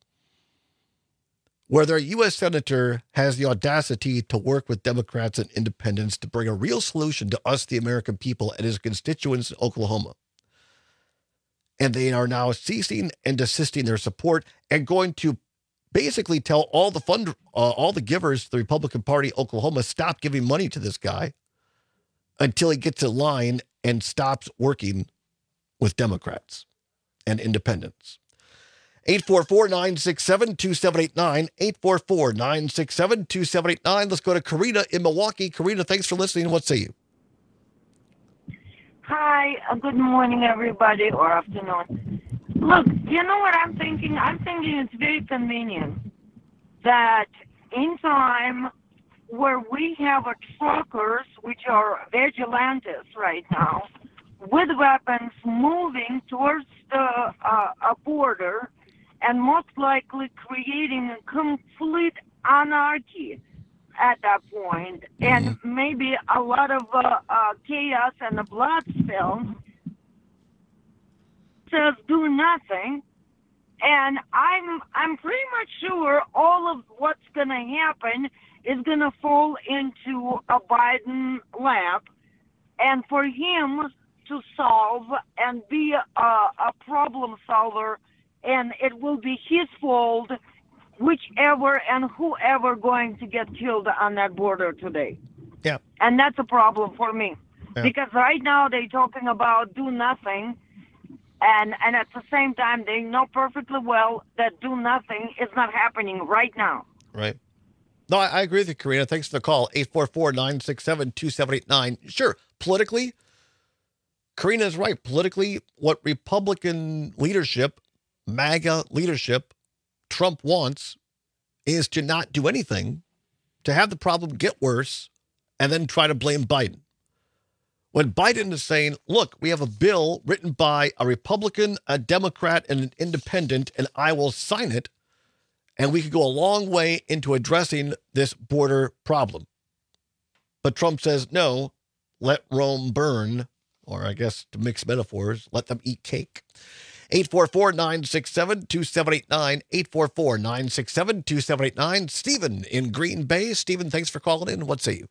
where their U.S. Senator has the audacity to work with Democrats and independents to bring a real solution to us, the American people, and his constituents in Oklahoma. And they are now ceasing and desisting their support and going to basically tell all the givers to the Republican Party Oklahoma, stop giving money to this guy until he gets in line and stops working with Democrats and independents. 844-967-2789, 844-967-2789. Let's go to Karina in Milwaukee. Karina, thanks for listening. What say you? Hi, good morning, everybody, or afternoon. Look, you know what I'm thinking? I'm thinking it's very convenient that in time where we have truckers, which are vigilantes right now, with weapons moving towards the border and most likely creating a complete anarchy at that point, and maybe a lot of chaos and a blood spill, says do nothing. And I'm pretty much sure all of what's going to happen is going to fall into a Biden lap, and for him to solve and be a problem solver, and it will be his fault, whichever and whoever going to get killed on that border today. Yeah. And that's a problem for me. Yeah. Because right now they're talking about do nothing, and at the same time they know perfectly well that do nothing is not happening right now. Right. No, I agree with you, Karina. Thanks for the call. 844-967-2789. Sure, politically, Karina is right. Politically, what Republican leadership, MAGA leadership, Trump wants is to not do anything, to have the problem get worse, and then try to blame Biden. When Biden is saying, look, we have a bill written by a Republican, a Democrat, and an independent, and I will sign it, and we could go a long way into addressing this border problem. But Trump says, no, let Rome burn, or I guess to mix metaphors, let them eat cake. 844-967-2789, 844-967-2789. Stephen in Green Bay. Stephen, thanks for calling in. What say you?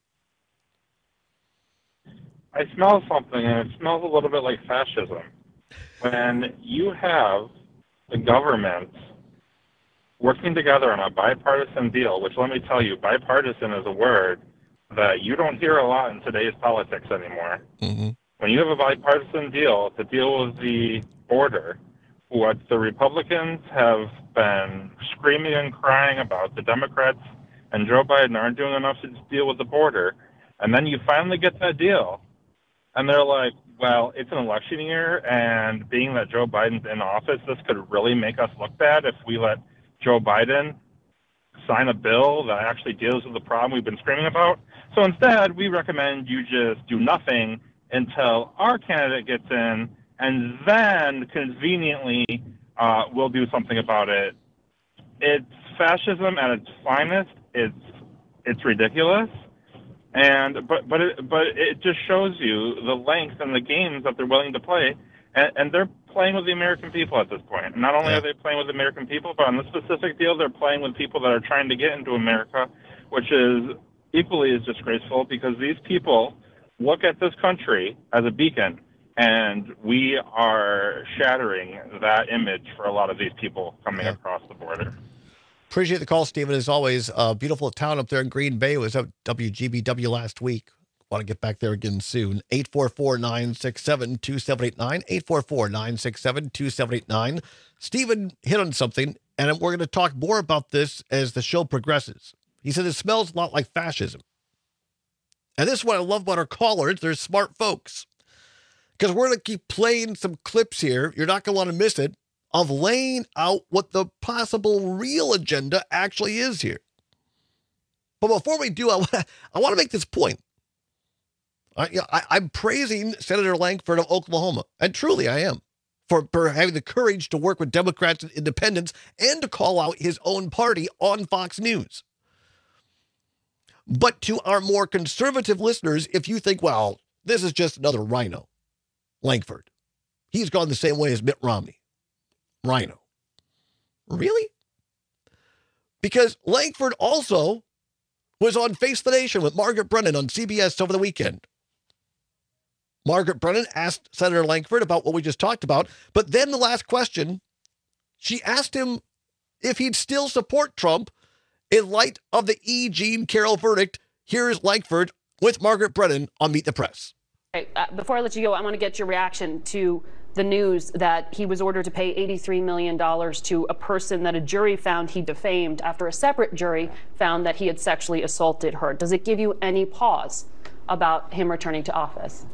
I smell something, and it smells a little bit like fascism. When you have the government working together on a bipartisan deal, which, let me tell you, bipartisan is a word that you don't hear a lot in today's politics anymore. Mm-hmm. When you have a bipartisan deal to deal with the border, what the Republicans have been screaming and crying about, the Democrats and Joe Biden aren't doing enough to deal with the border, and then you finally get that deal, and they're like, well, it's an election year, and being that Joe Biden's in office, this could really make us look bad if we let Joe Biden sign a bill that actually deals with the problem we've been screaming about. So instead, we recommend you just do nothing until our candidate gets in, and then conveniently we'll do something about it. It's fascism at its finest. It's ridiculous. But it just shows you the length and the games that they're willing to play, and they're playing with the American people at this point. Not only are they playing with the American people, but on this specific deal, they're playing with people that are trying to get into America, which is equally as disgraceful because these people look at this country as a beacon, and we are shattering that image for a lot of these people coming across the border. Appreciate the call, Stephen. As always, beautiful town up there in Green Bay. It was at WGBW last week. Want to get back there again soon. 844-967-2789, 844-967-2789. Stephen hit on something, and we're going to talk more about this as the show progresses. He said it smells a lot like fascism. And this is what I love about our callers. They're smart folks. Because we're going to keep playing some clips here. You're not going to want to miss it, of laying out what the possible real agenda actually is here. But before we do, I want to make this point. I'm praising Senator Lankford of Oklahoma, and truly I am, for having the courage to work with Democrats and independents and to call out his own party on Fox News. But to our more conservative listeners, if you think, well, this is just another rhino, Lankford, he's gone the same way as Mitt Romney. Rhino. Really? Because Lankford also was on Face the Nation with Margaret Brennan on CBS over the weekend. Margaret Brennan asked Senator Lankford about what we just talked about, but then the last question, she asked him if he'd still support Trump in light of the E. Jean Carroll verdict. Here's Lankford with Margaret Brennan on Meet the Press. Okay, before I let you go, I want to get your reaction to the news that he was ordered to pay $83 million to a person that a jury found he defamed after a separate jury found that he had sexually assaulted her. Does it give you any pause about him returning to office?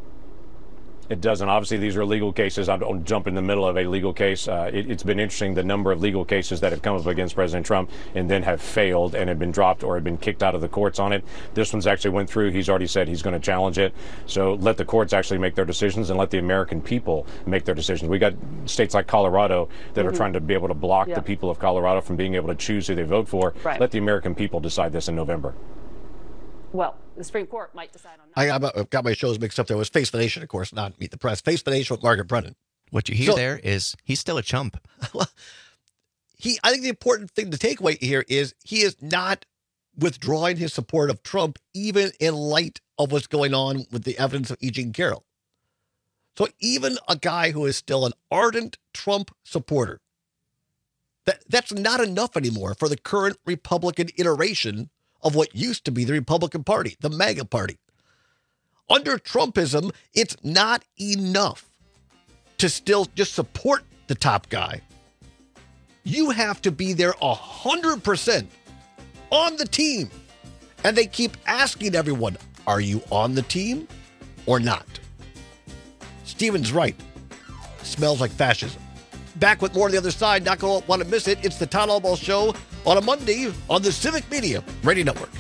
It doesn't. Obviously, these are legal cases. I don't jump in the middle of a legal case. It's been interesting, the number of legal cases that have come up against President Trump and then have failed and have been dropped or have been kicked out of the courts on it. This one's actually went through. He's already said he's going to challenge it. So let the courts actually make their decisions and let the American people make their decisions. We got states like Colorado that are trying to be able to block the people of Colorado from being able to choose who they vote for. Right. Let the American people decide this in November. Well, the Supreme Court might decide on that. I got my shows mixed up there. It was Face the Nation, of course, not Meet the Press. Face the Nation with Margaret Brennan. What you hear there is he's still a chump. I think the important thing to take away here is he is not withdrawing his support of Trump, even in light of what's going on with the evidence of E. Jean Carroll. So even a guy who is still an ardent Trump supporter, that's not enough anymore for the current Republican iteration of what used to be the Republican Party, the MAGA Party. Under Trumpism, it's not enough to still just support the top guy. You have to be there 100% on the team. And they keep asking everyone, are you on the team or not? Stephen's right. Smells like fascism. Back with more on the other side. Not going to want to miss it. It's the Todd Albaugh Show on a Monday on the Civic Media Radio Network.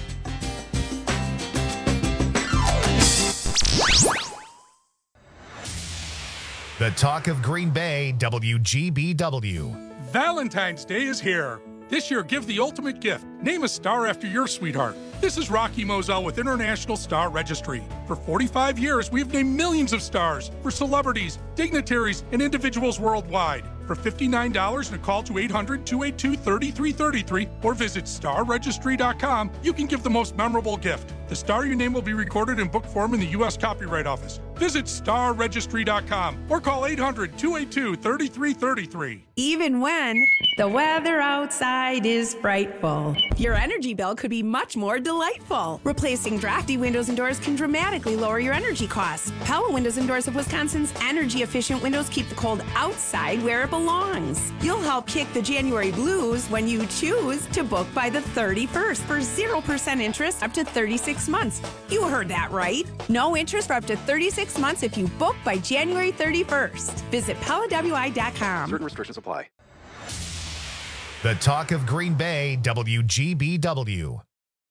The talk of Green Bay, WGBW. Valentine's Day is here. This year, give the ultimate gift. Name a star after your sweetheart. This is Rocky Moselle with International Star Registry. For 45 years, we've named millions of stars for celebrities, dignitaries, and individuals worldwide. For $59 and a call to 800-282-3333 or visit starregistry.com, you can give the most memorable gift. The star your name will be recorded in book form in the U.S. Copyright Office. Visit starregistry.com or call 800-282-3333. Even when the weather outside is frightful, your energy bill could be much more delightful. Replacing drafty windows and doors can dramatically lower your energy costs. Pella Windows and Doors of Wisconsin's energy-efficient windows keep the cold outside where it belongs. You'll help kick the January blues when you choose to book by the 31st for 0% interest up to 36 months. You heard that right. No interest for up to 36 months if you book by January 31st. Visit PellaWI.com. Certain restrictions apply. The Talk of Green Bay, WGBW.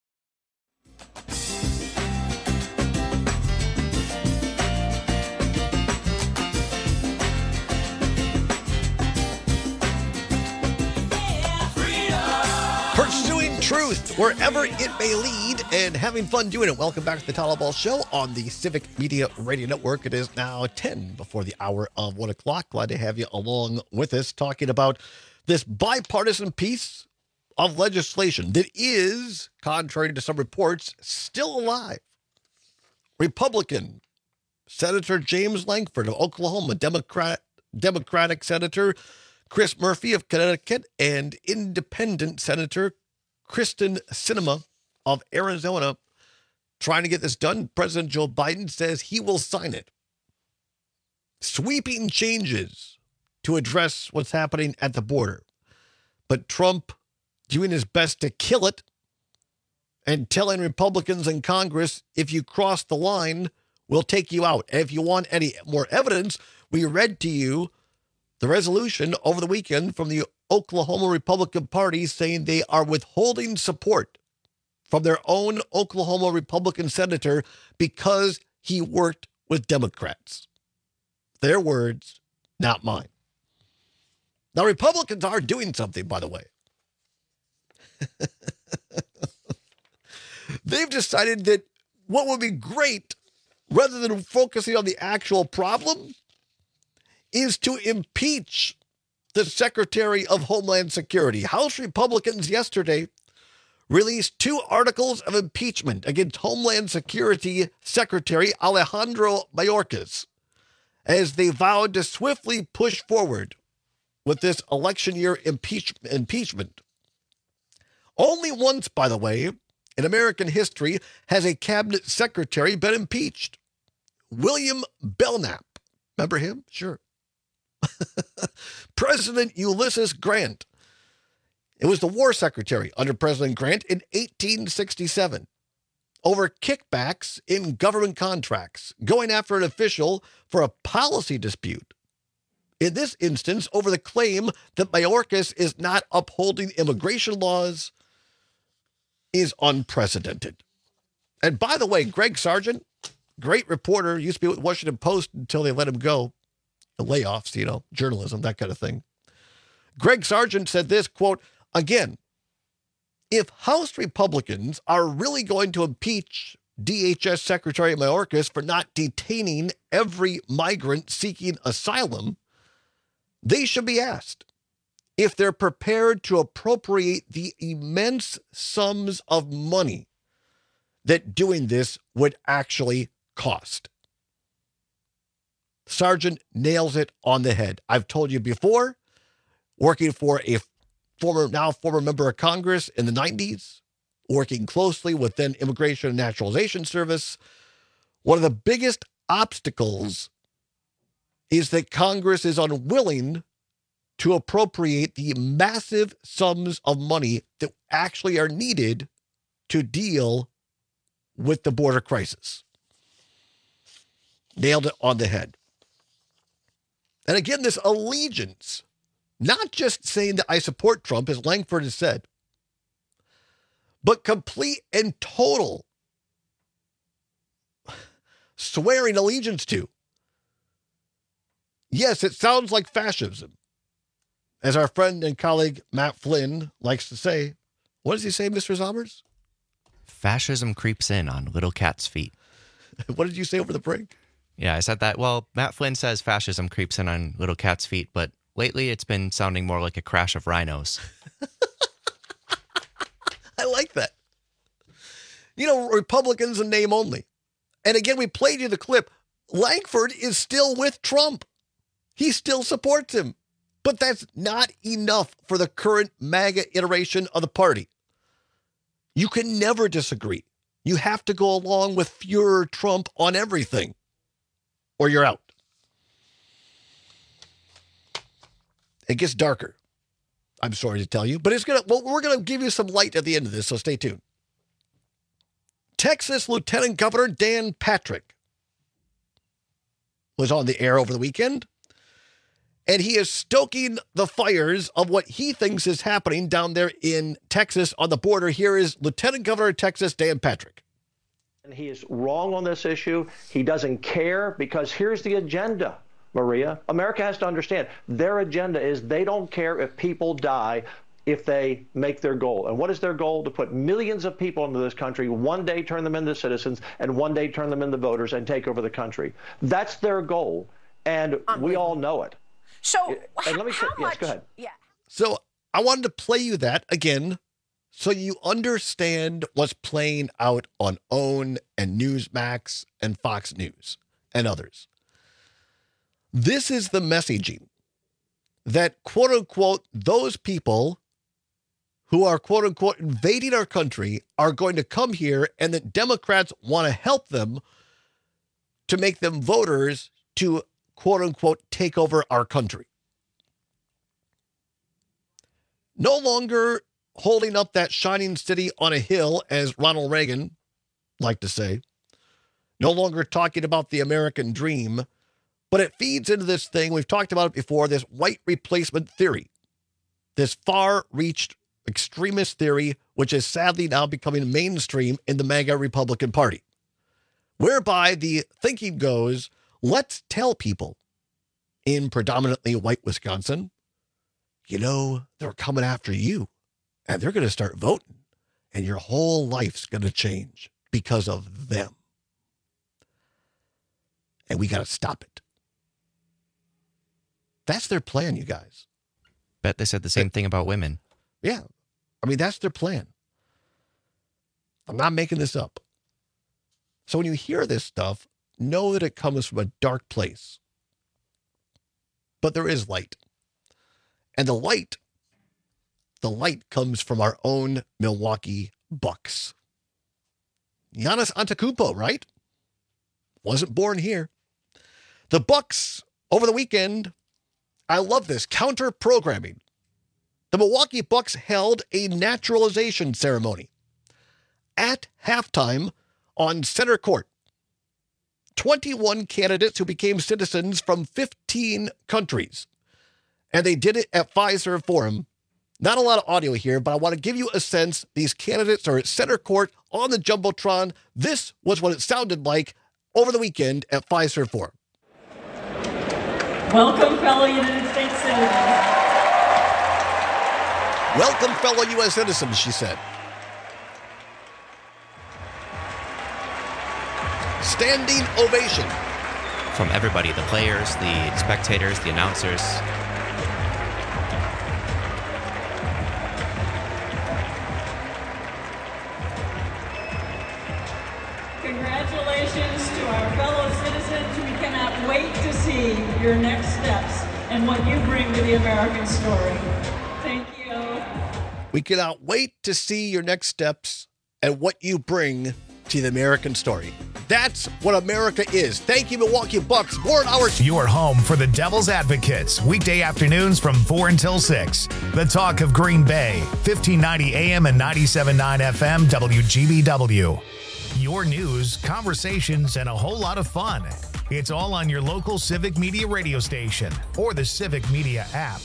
Pursuing truth wherever it may lead and having fun doing it. Welcome back to the Tyler Ball Show on the Civic Media Radio Network. It is now 10 before the hour of 1 o'clock. Glad to have you along with us talking about this bipartisan piece of legislation that is, contrary to some reports, still alive. Republican Senator James Lankford of Oklahoma, Democratic Senator Chris Murphy of Connecticut, and Independent Senator Kristen Sinema of Arizona trying to get this done. President Joe Biden says he will sign it. Sweeping changes to address what's happening at the border. But Trump doing his best to kill it and telling Republicans in Congress, if you cross the line, we'll take you out. And if you want any more evidence, we read to you the resolution over the weekend from the Oklahoma Republican Party saying they are withholding support from their own Oklahoma Republican senator because he worked with Democrats. Their words, not mine. Now, Republicans are doing something, by the way. They've decided that what would be great, rather than focusing on the actual problem, is to impeach the Secretary of Homeland Security. House Republicans yesterday released 2 articles of impeachment against Homeland Security Secretary Alejandro Mayorkas as they vowed to swiftly push forward with this election year impeachment. Only once, by the way, in American history has a cabinet secretary been impeached. William Belknap. Remember him? Sure. President Ulysses Grant. It was the war secretary under President Grant in 1867 over kickbacks in government contracts, going after an official for a policy dispute. In this instance, over the claim that Mayorkas is not upholding immigration laws is unprecedented. And by the way, Greg Sargent, great reporter, used to be with Washington Post until they let him go. Layoffs, journalism, that kind of thing. Greg Sargent said this, quote, again, if House Republicans are really going to impeach DHS Secretary Mayorkas for not detaining every migrant seeking asylum, they should be asked if they're prepared to appropriate the immense sums of money that doing this would actually cost. Sargent nails it on the head. I've told you before, working for a former member of Congress in the 90s, working closely with then Immigration and Naturalization Service, one of the biggest obstacles is that Congress is unwilling to appropriate the massive sums of money that actually are needed to deal with the border crisis. Nailed it on the head. And again, this allegiance, not just saying that I support Trump, as Lankford has said, but complete and total swearing allegiance to. Yes, it sounds like fascism. As our friend and colleague Matt Flynn likes to say, what does he say, Mr. Zommers? Fascism creeps in on little cat's feet. What did you say over the break? Yeah, I said that. Well, Matt Flynn says fascism creeps in on little cat's feet, but lately it's been sounding more like a crash of rhinos. I like that. You know, Republicans in name only. And again, we played you the clip. Langford is still with Trump. He still supports him. But that's not enough for the current MAGA iteration of the party. You can never disagree. You have to go along with Führer Trump on everything, or you're out. It gets darker. I'm sorry to tell you, but we're gonna give you some light at the end of this, so stay tuned. Texas Lieutenant Governor Dan Patrick was on the air over the weekend, and he is stoking the fires of what he thinks is happening down there in Texas on the border. Here is Lieutenant Governor of Texas, Dan Patrick. And he is wrong on this issue. He doesn't care because here's the agenda, Maria. America has to understand their agenda is they don't care if people die if they make their goal. And what is their goal? To put millions of people into this country, one day turn them into citizens, and one day turn them into voters and take over the country. That's their goal, and we all know it. So and let me say, how much? Yes, go ahead. Yeah. So I wanted to play you that again so you understand what's playing out on OWN and Newsmax and Fox News and others. This is the messaging that, quote unquote, those people who are, quote unquote, invading our country are going to come here, and that Democrats want to help them to make them voters to, quote unquote, take over our country. No longer holding up that shining city on a hill, as Ronald Reagan liked to say. No longer talking about the American dream, but it feeds into this thing, we've talked about it before, this white replacement theory, this far-reached extremist theory, which is sadly now becoming mainstream in the MAGA Republican Party, whereby the thinking goes, let's tell people in predominantly white Wisconsin, you know, they're coming after you and they're going to start voting and your whole life's going to change because of them. And we got to stop it. That's their plan, you guys. Bet they said the same thing about women. Yeah. I mean, that's their plan. I'm not making this up. So when you hear this stuff, know that it comes from a dark place. But there is light. And the light comes from our own Milwaukee Bucks. Giannis Antetokounmpo, right? Wasn't born here. The Bucks, over the weekend, I love this, counter-programming. The Milwaukee Bucks held a naturalization ceremony at halftime on center court. 21 candidates who became citizens from 15 countries. And they did it at Fiserv Forum. Not a lot of audio here, but I want to give you a sense. These candidates are at center court on the Jumbotron. This was what it sounded like over the weekend at Fiserv Forum. Welcome, fellow United States citizens. Welcome, fellow U.S. citizens, she said. Standing ovation. From everybody, the players, the spectators, the announcers. Congratulations to our fellow citizens. We cannot wait to see your next steps and what you bring to the American story. Thank you. We cannot wait to see your next steps and what you bring to the American story. That's what America is. Thank you, Milwaukee Bucks. More in hours. Your home for the Devil's Advocates. Weekday afternoons from 4 until 6. The Talk of Green Bay. 1590 AM and 97.9 FM WGBW. Your news, conversations, and a whole lot of fun. It's all on your local Civic Media radio station or the Civic Media app.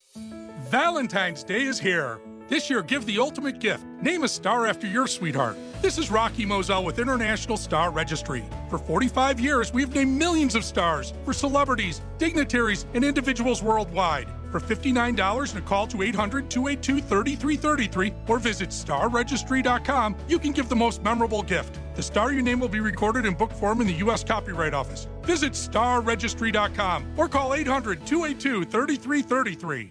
Valentine's Day is here. This year, give the ultimate gift. Name a star after your sweetheart. This is Rocky Moselle with International Star Registry. For 45 years, we've named millions of stars for celebrities, dignitaries, and individuals worldwide. For $59 and a call to 800-282-3333 or visit starregistry.com, you can give the most memorable gift. The star you name will be recorded in book form in the U.S. Copyright Office. Visit starregistry.com or call 800-282-3333.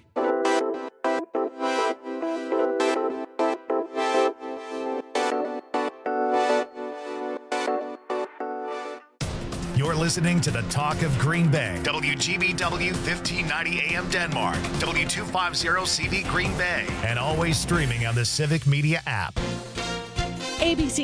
You're listening to the Talk of Green Bay. WGBW 1590 AM Denmark. W250 CV Green Bay. And always streaming on the Civic Media app. ABC